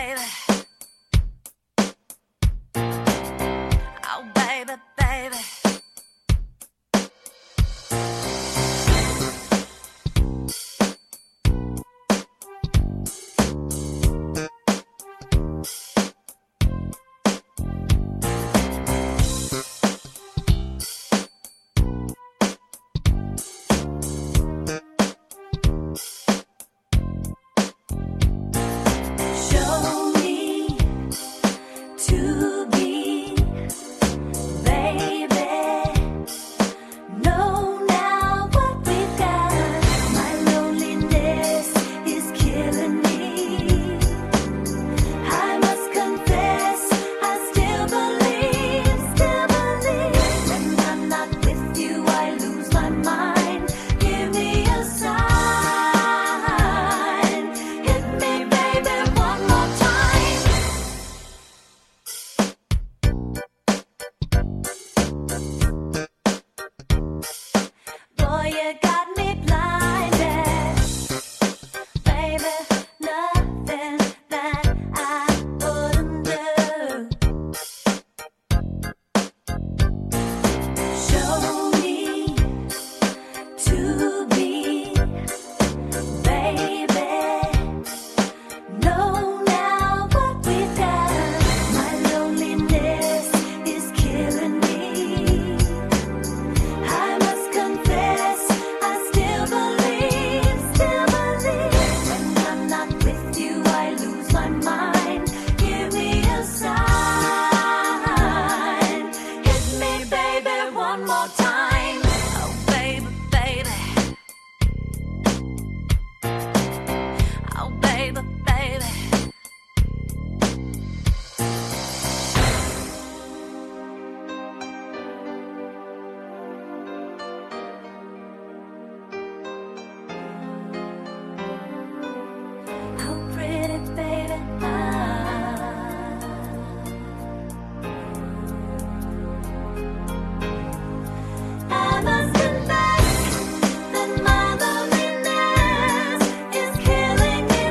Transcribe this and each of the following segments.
baby. Oh, baby, baby. Show me to be, baby. Know now what we've got. My loneliness is killing me. I must confess, I still believe. When I'm not with you, I lose my mind. Give me a sign. Hit me, baby, one more time. Boy, you got me blinded. Baby, nothing that I wouldn't do. Show me to be, baby. Know now what we've got. My loneliness is killing me. I must confess, I still believe. When I'm not with you, I lose my mind. Give me a sign. Hit me, baby, one more time. Oh, baby, baby. Oh, baby, baby. Oh, pretty baby, I must confess that my loneliness is killing me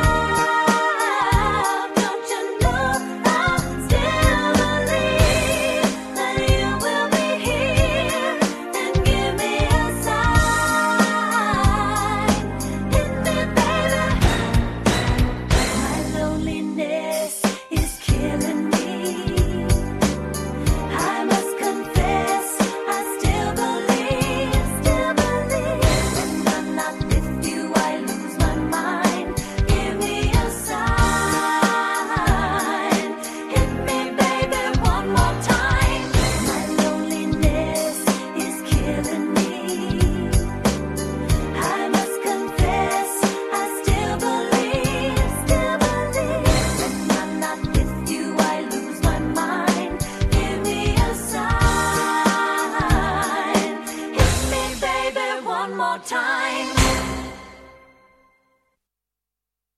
now. Don't you know I still believe that you will be here and give me a sign. Hit me, baby. My loneliness is killing me. I must confess, I still believe. When I'm not with you, I lose my mind. Give me a sign. Hit me, baby, one more time. My loneliness is killing me. I must confess, I still believe. When I'm not with you, I lose my mind. Give me a sign. Hit me, baby, one more time.